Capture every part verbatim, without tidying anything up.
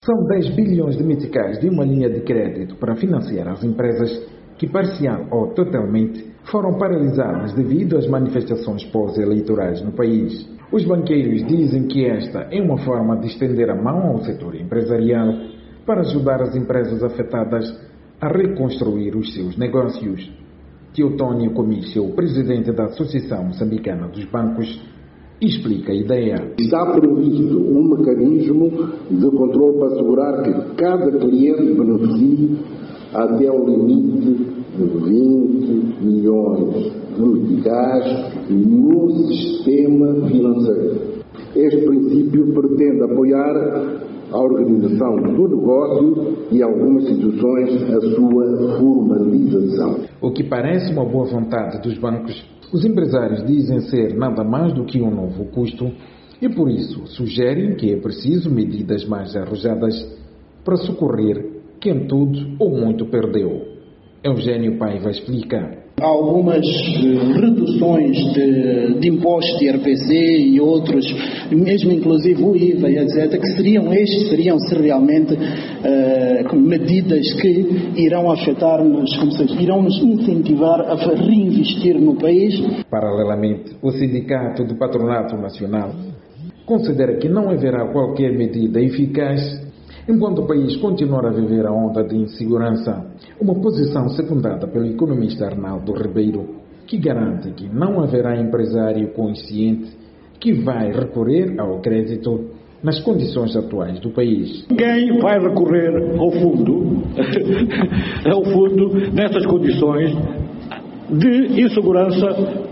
São dez bilhões de meticais de uma linha de crédito para financiar as empresas que, parcial ou totalmente, foram paralisadas devido às manifestações pós-eleitorais no país. Os banqueiros dizem que esta é uma forma de estender a mão ao setor empresarial para ajudar as empresas afetadas a reconstruir os seus negócios. Teotónio Comício, presidente da Associação Moçambicana dos Bancos, explica a ideia. Está previsto um mecanismo de controle para assegurar que cada cliente beneficie até o limite de vinte milhões de meticais no sistema financeiro. Este princípio pretende apoiar a organização do negócio e algumas instituições a sua formalização. O que parece uma boa vontade dos bancos, os empresários dizem ser nada mais do que um novo custo e, por isso, sugerem que é preciso medidas mais arrojadas para socorrer quem tudo ou muito perdeu. Eugênio Paiva explica. Há algumas reduções de, de impostos de I R P C e outros, mesmo inclusive o I V A e etcétera, que seriam estes, seriam se realmente uh, medidas que irão afetar-nos, como se diz, irão nos incentivar a reinvestir no país. Paralelamente, o Sindicato do Patronato Nacional considera que não haverá qualquer medida eficaz enquanto o país continuar a viver a onda de insegurança, uma posição secundada pelo economista Arnaldo Ribeiro, que garante que não haverá empresário consciente que vai recorrer ao crédito nas condições atuais do país. Ninguém vai recorrer ao fundo, ao fundo nessas condições de insegurança,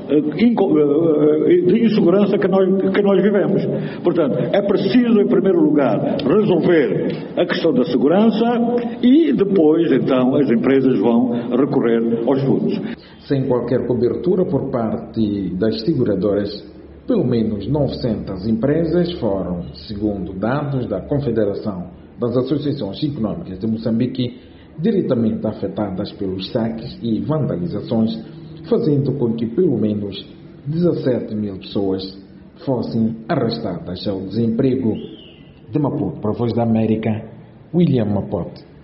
de insegurança que nós, que nós vivemos. Portanto, é preciso, em primeiro lugar, resolver a questão da segurança e depois, então, as empresas vão recorrer aos fundos. Sem qualquer cobertura por parte das seguradoras, pelo menos novecentas empresas foram, segundo dados da Confederação das Associações Econômicas de Moçambique, diretamente afetadas pelos saques e vandalizações, fazendo com que pelo menos dezassete mil pessoas fossem arrastadas ao desemprego. De Maputo para a Voz da América, William Mapote.